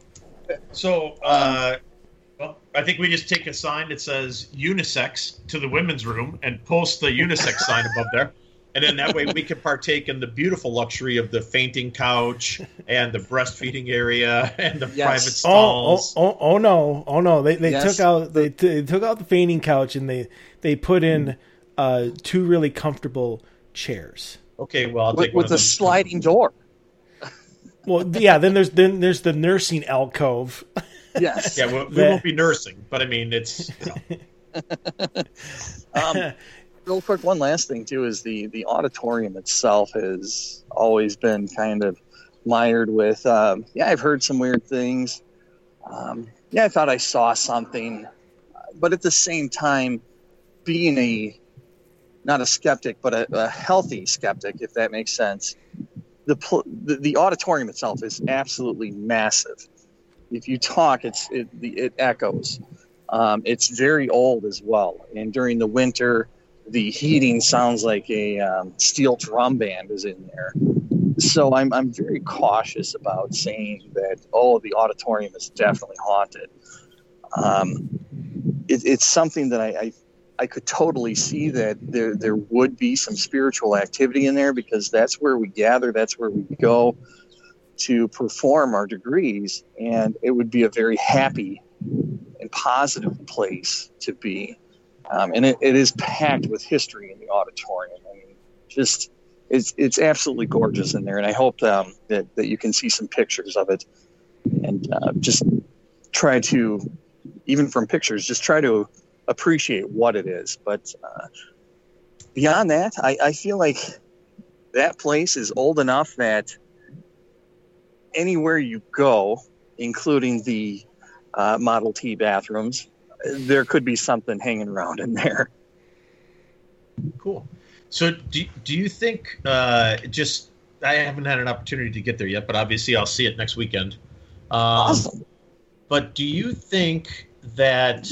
So, uh, well, I think we just take a sign that says unisex to the women's room and post the unisex sign above there. And then that way we can partake in the beautiful luxury of the fainting couch and the breastfeeding area and the yes. private stalls.
Oh, oh, oh, oh no, oh no! They they
yes.
took out they, t- they took out the fainting couch and they they put in uh, two really comfortable chairs.
Okay, well, I'll
with,
take
with
one
a sliding door.
Well, yeah. Then there's then there's the nursing alcove.
Yes.
Yeah, we, we won't be nursing, but I mean it's. You know.
um, Real quick, one last thing, too, is the, the auditorium itself has always been kind of mired with, um, yeah, I've heard some weird things. Um, yeah, I thought I saw something. But at the same time, being a, not a skeptic, but a, a healthy skeptic, if that makes sense, the, the the auditorium itself is absolutely massive. If you talk, it's it, it echoes. Um, it's very old as well. And during the winter, the heating sounds like a um, steel drum band is in there. so I'm I'm very cautious about saying that, oh, the auditorium is definitely haunted. Um, it, it's something that I, I I could totally see that there there would be some spiritual activity in there, because that's where we gather, that's where we go to perform our degrees, and it would be a very happy and positive place to be. Um, and it, it is packed with history in the auditorium. I mean, just it's it's absolutely gorgeous in there, and I hope um, that that you can see some pictures of it, and uh, just try to, even from pictures, just try to appreciate what it is. But uh, beyond that, I, I feel like that place is old enough that anywhere you go, including the uh, Model T bathrooms, there could be something hanging around in there.
Cool. So do, do you think, uh, just, I haven't had an opportunity to get there yet, but obviously I'll see it next weekend. Um,
Awesome.
But do you think that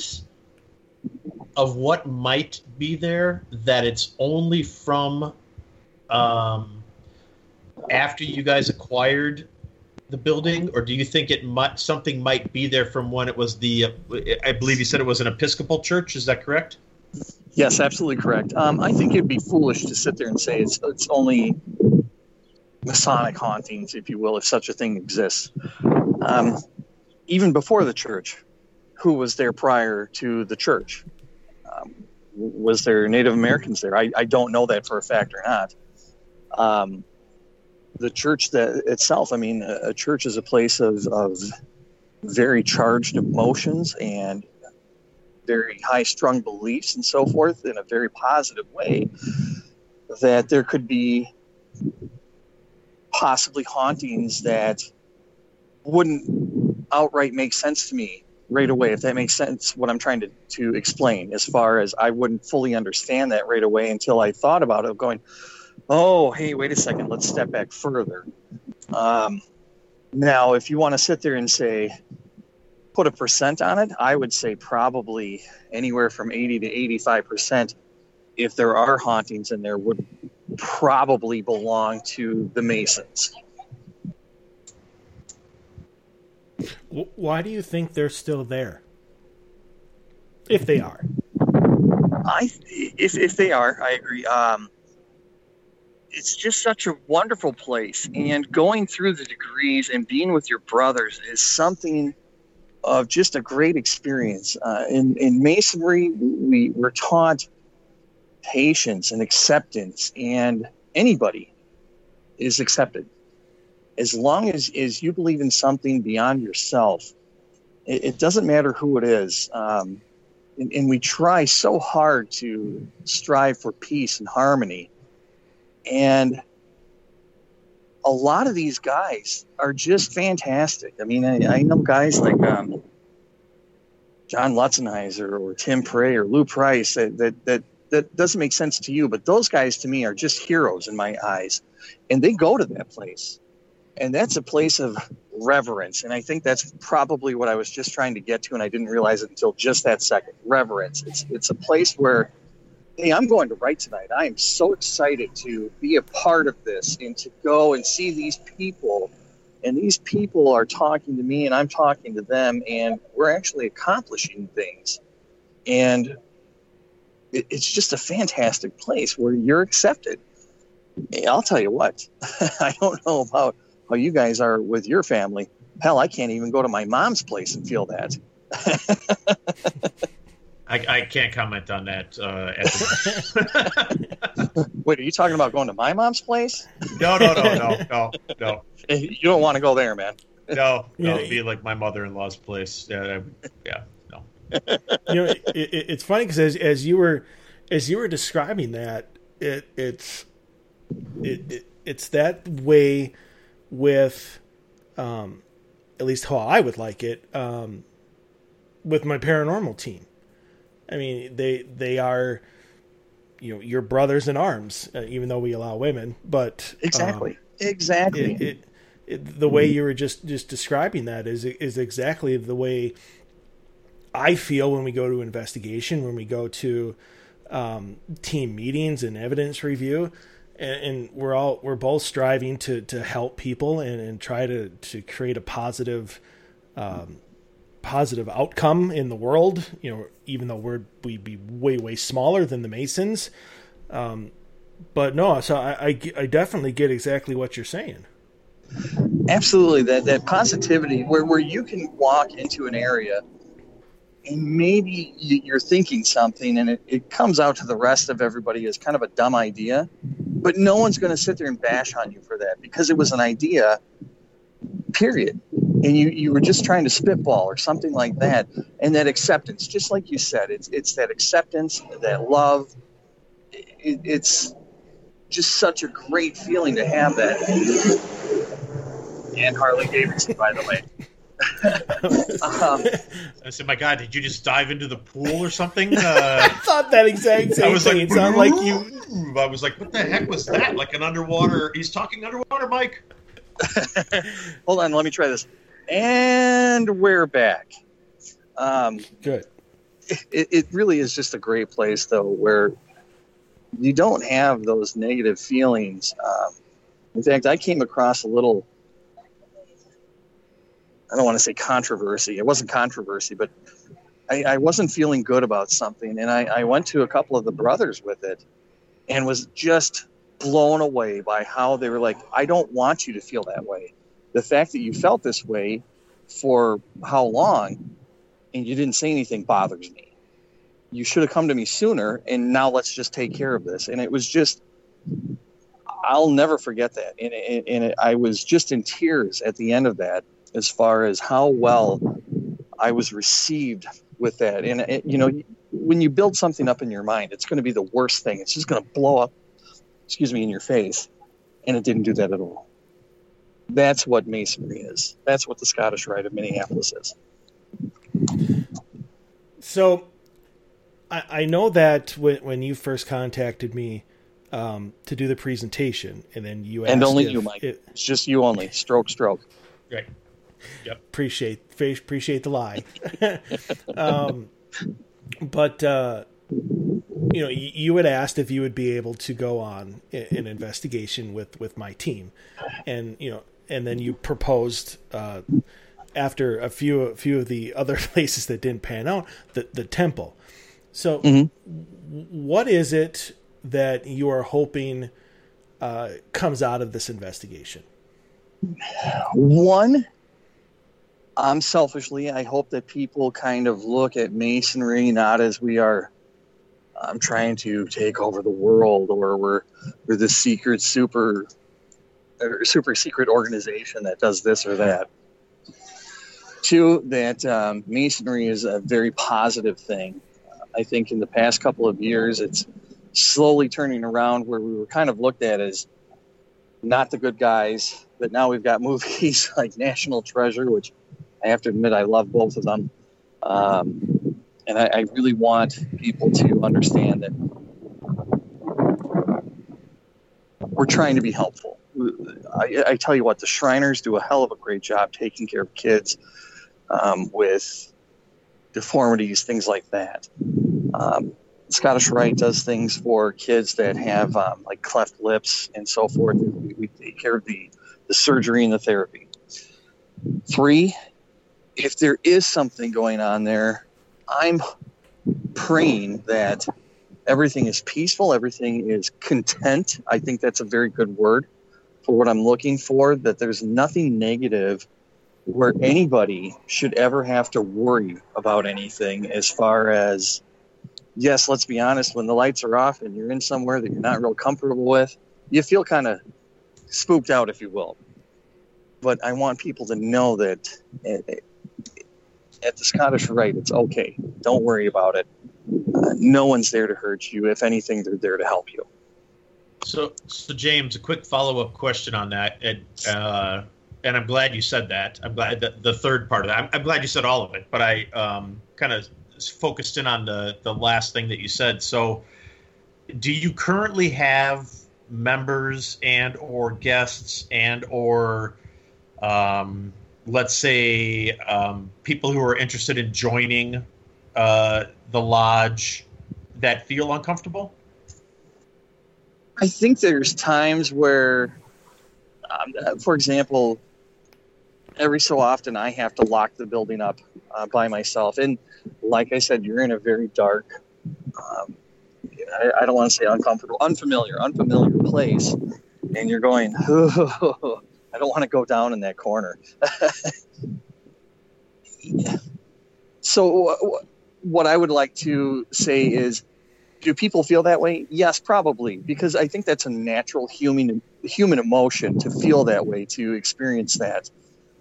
of what might be there, that it's only from um, after you guys acquired the building, or do you think it might, something might be there from when it was the, uh, I believe you said it was an Episcopal church, is that correct?
Yes, absolutely correct. Um, I think it'd be foolish to sit there and say it's it's only Masonic hauntings, if you will, if such a thing exists. Um, even before the church, who was there prior to the church? Um, was there Native Americans there? I, I don't know that for a fact or not. Um, the church that itself, I mean, a, a church is a place of, of very charged emotions and very high-strung beliefs and so forth, in a very positive way, that there could be possibly hauntings that wouldn't outright make sense to me right away, if that makes sense, what I'm trying to, to explain, as far as I wouldn't fully understand that right away until I thought about it, going, oh, hey, wait a second, let's step back further. Um, now, if you want to sit there and say, put a percent on it, I would say probably anywhere from eighty to eighty-five percent, if there are hauntings in there, would probably belong to the Masons.
Why do you think they're still there? If they are.
I, if, if they are, I agree. Um, it's just such a wonderful place, and going through the degrees and being with your brothers is something of just a great experience. Uh, in, in Masonry, we were taught patience and acceptance, and anybody is accepted. As long as, as you believe in something beyond yourself, it, it doesn't matter who it is. Um, and, and we try so hard to strive for peace and harmony. And a lot of these guys are just fantastic. I mean, I, I know guys like um, John Lutzenheiser or Tim Prey or Lou Price that, that that that doesn't make sense to you, but those guys to me are just heroes in my eyes, and they go to that place, and that's a place of reverence. And I think that's probably what I was just trying to get to, and I didn't realize it until just that second. Reverence. It's it's a place where, hey, I'm going to write tonight. I am so excited to be a part of this and to go and see these people. And these people are talking to me and I'm talking to them, and we're actually accomplishing things. And it, it's just a fantastic place where you're accepted. Hey, I'll tell you what, I don't know about how you guys are with your family. Hell, I can't even go to my mom's place and feel that.
I, I can't comment on that. Uh, at the
Wait, are you talking about going to my mom's place?
No, no, no, no, no, no.
You don't want to go there, man.
No, no, it'd be like my mother-in-law's place. Yeah, yeah, no.
You know, it, it, it's funny because as, as you were as you were describing that, it it's it, it it's that way with, um, at least how I would like it, um, with my paranormal team. I mean, they they are, you know, your brothers in arms, uh, even though we allow women. But
exactly,
um,
exactly.
It, it, it, the way you were just, just describing that is is exactly the way I feel when we go to investigation, when we go to um, team meetings and evidence review, and, and we're all we're both striving to to help people and, and try to to create a positive um, positive outcome in the world. You know, even though we're we'd be way way smaller than the Masons, um, but no. So I, I I definitely get exactly what you're saying.
Absolutely, that that positivity where where you can walk into an area. And maybe you're thinking something and it, it comes out to the rest of everybody as kind of a dumb idea, but no one's going to sit there and bash on you for that because it was an idea, period. And you, you were just trying to spitball or something like that. And that acceptance, just like you said, it's it's that acceptance, that love. It, it's just such a great feeling to have that. And Harley Davidson, by the way.
um, I said, "My God, did you just dive into the pool or something?" Uh,
I thought that exact same
I was
thing.
like,
It sounded like you.
I was like, "What the heck was that? Like an underwater? He's talking underwater, Mike."
Hold on, let me try this. And we're back. Um,
Good.
It, it really is just a great place, though, where you don't have those negative feelings. Um, in fact, I came across a little. I don't want to say controversy. It wasn't controversy, but I, I wasn't feeling good about something. And I, I went to a couple of the brothers with it and was just blown away by how they were like, I don't want you to feel that way. The fact that you felt this way for how long and you didn't say anything bothers me. You should have come to me sooner, and now let's just take care of this. And it was just, I'll never forget that. And, and, and it, I was just in tears at the end of that, as far as how well I was received with that. And, it, you know, when you build something up in your mind, it's going to be the worst thing. It's just going to blow up, excuse me, in your face. And it didn't do that at all. That's what Masonry is. That's what the Scottish Rite of Minneapolis is.
So I, I know that when, when you first contacted me um, to do the presentation, and then you asked
and only
if
you, Mike.
It,
it's just you only. Stroke, stroke.
Right. Yep.
Appreciate appreciate the lie. um, but uh, you know, you, you had asked if you would be able to go on an investigation with, with my team, and you know, and then you proposed uh, after a few a few of the other places that didn't pan out, the the temple. So, mm-hmm. what is it that you are hoping uh, comes out of this investigation?
One, um, selfishly, I hope that people kind of look at Masonry not as we are um, trying to take over the world, or we're, we're the secret super or super secret organization that does this or that. Two, that um, Masonry is a very positive thing. I think in the past couple of years, it's slowly turning around where we were kind of looked at as not the good guys. But now we've got movies like National Treasure, which I have to admit I love both of them. Um, and I, I really want people to understand that we're trying to be helpful. I, I tell you what, the Shriners do a hell of a great job taking care of kids um, with deformities, things like that. Um, Scottish Rite does things for kids that have um, like cleft lips and so forth. We, we take care of the the surgery and the therapy. Three, if there is something going on there, I'm praying that everything is peaceful, everything is content. I think that's a very good word for what I'm looking for, that there's nothing negative where anybody should ever have to worry about anything as far as, yes, let's be honest, when the lights are off and you're in somewhere that you're not real comfortable with, you feel kind of spooked out, if you will. But I want people to know that at the Scottish Rite, it's okay. Don't worry about it. Uh, no one's there to hurt you. If anything, they're there to help you.
So, so James, a quick follow-up question on that, and, uh, and I'm glad you said that. I'm glad that the third part of that. I'm, I'm glad you said all of it, but I um, kind of focused in on the the last thing that you said. So, do you currently have members and or guests and or um, let's say um, people who are interested in joining uh, the lodge that feel uncomfortable?
I think there's times where, um, for example, every so often I have to lock the building up uh, by myself. And like I said, you're in a very dark, um, I, I don't want to say uncomfortable, unfamiliar, unfamiliar place. And you're going, oh, I don't want to go down in that corner. So what I would like to say is, do people feel that way? Yes, probably, because I think that's a natural human human emotion to feel that way, to experience that.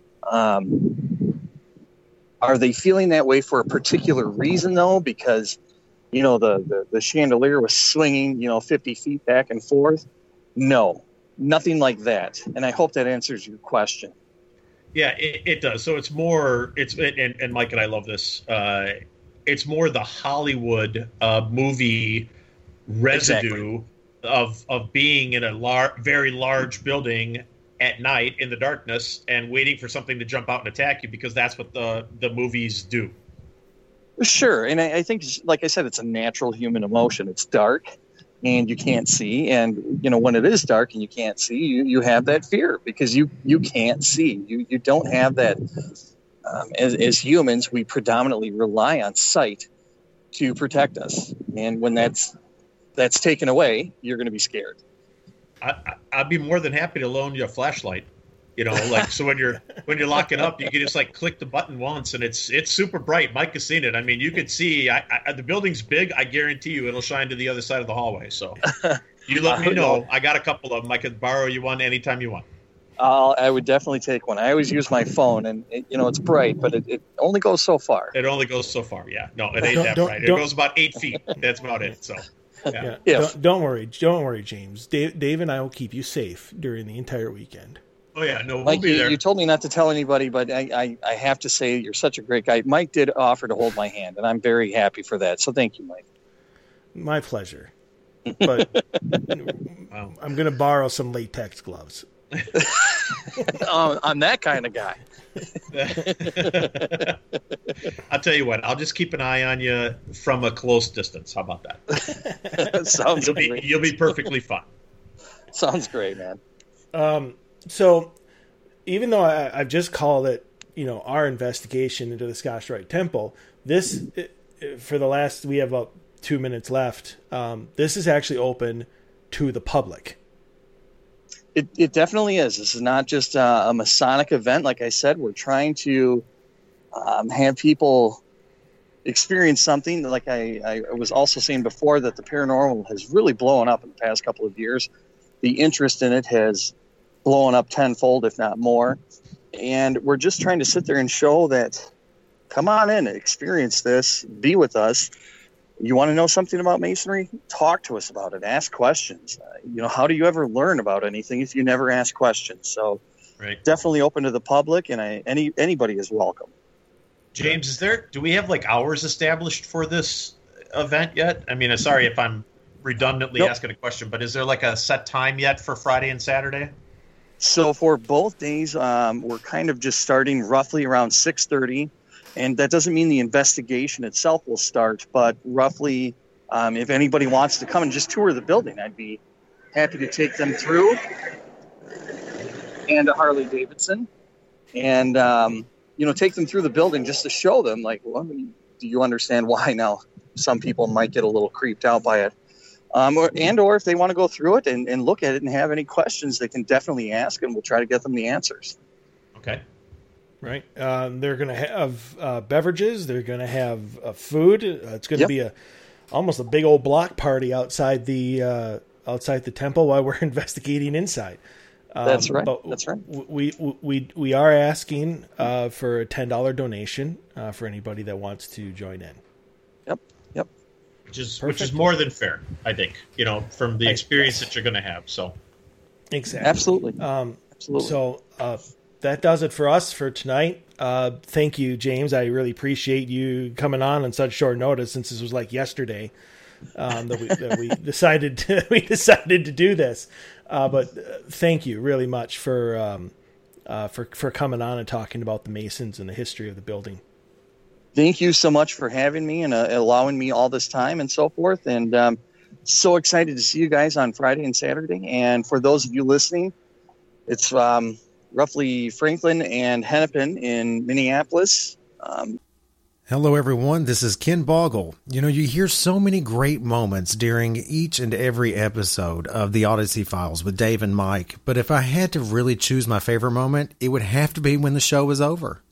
Um, are they feeling that way for a particular reason, though? Because, you know, the, the, the chandelier was swinging, you know, fifty feet back and forth? No, nothing like that. And I hope that answers your question.
Yeah, it, it does. So it's more, it's and, and Mike and I love this. Uh, it's more the Hollywood uh, movie residue exactly. of of being in a lar- very large building at night in the darkness and waiting for something to jump out and attack you, because that's what the, the movies do.
Sure. And I, I think, like I said, it's a natural human emotion. It's dark and you can't see. And, you know, when it is dark and you can't see, you, you have that fear because you, you can't see. You, you don't have that. Um, as, as humans, we predominantly rely on sight to protect us. And when that's that's taken away, you're going to be scared.
I, I'd be more than happy to loan you a flashlight, you know, like, so when you're, when you're locking up, you can just like click the button once and it's, it's super bright. Mike has seen it. I mean, you could see, I, I, the building's big. I guarantee you it'll shine to the other side of the hallway. So you let me know. I got a couple of them. I could borrow you one anytime you want.
Uh, I would definitely take one. I always use my phone and it, you know, it's bright, but it, it only goes so far.
It only goes so far. Yeah. No, it ain't
don't,
that
don't,
bright. It
don't.
goes about eight feet. That's about it. So.
Yeah. Yeah. Don't, don't worry. Don't worry, James. Dave, Dave and I will keep you safe during the entire weekend.
Oh, yeah. No, we'll
Mike,
be
you,
there.
you told me not to tell anybody, but I, I, I have to say you're such a great guy. Mike did offer to hold my hand, and I'm very happy for that. So thank you, Mike.
My pleasure. But wow. I'm going to borrow some latex gloves.
um, I'm that kind of guy.
I'll tell you what, I'll just keep an eye on you from a close distance. How about that?
Sounds
you'll
great.
Be, you'll be perfectly fine.
Sounds great, man.
Um, so even though I, I've just called it, you know, our investigation into the Scotch Rite Temple, this, for the last, we have about two minutes left. Um, this is actually open to the public.
It, it definitely is. This is not just uh, a Masonic event. Like I said, we're trying to um, have people experience something. Like I, I was also saying before, that the paranormal has really blown up in the past couple of years. The interest in it has blown up tenfold, if not more. And we're just trying to sit there and show that, come on in, experience this, be with us. You want to know something about Masonry? Talk to us about it. Ask questions. Uh, you know, how do you ever learn about anything if you never ask questions? So
right.
Definitely open to the public, and I, any anybody is welcome.
James, is there? Do we have like hours established for this event yet? I mean, sorry if I'm redundantly nope. asking a question, but is there like a set time yet for Friday and Saturday?
So for both days, um, we're kind of just starting roughly around six thirty. And that doesn't mean the investigation itself will start, but roughly, um, if anybody wants to come and just tour the building, I'd be happy to take them through. And a Harley Davidson. And, um, you know, take them through the building just to show them, like, well, do you understand why now some people might get a little creeped out by it? Um, or, and or if they want to go through it and, and look at it and have any questions, they can definitely ask, and we'll try to get them the answers.
Okay.
Right. Um, they're going to have uh, beverages. They're going to have uh, food. Uh, it's going to yep. be a almost a big old block party outside the uh, outside the temple while we're investigating inside. Um,
That's right.
But
That's right.
We we we we are asking uh, for a ten dollar donation uh, for anybody that wants to join in.
Yep. Yep.
Which is Perfect. which is more than fair, I think. You know, from the experience that you're going to have. So.
Exactly.
Absolutely.
Um,
Absolutely.
So. Uh, That does it for us for tonight. Uh, thank you, James. I really appreciate you coming on on such short notice, since this was like yesterday um, that, we, that we decided to, we decided to do this. Uh, but uh, thank you really much for um, uh, for for coming on and talking about the Masons and the history of the building.
Thank you so much for having me and uh, allowing me all this time and so forth. And um, so excited to see you guys on Friday and Saturday. And for those of you listening, it's um, roughly Franklin and Hennepin in Minneapolis. Um,
Hello, everyone. This is Ken Boggle. You know, you hear so many great moments during each and every episode of the Odyssey Files with Dave and Mike. But if I had to really choose my favorite moment, it would have to be when the show was over.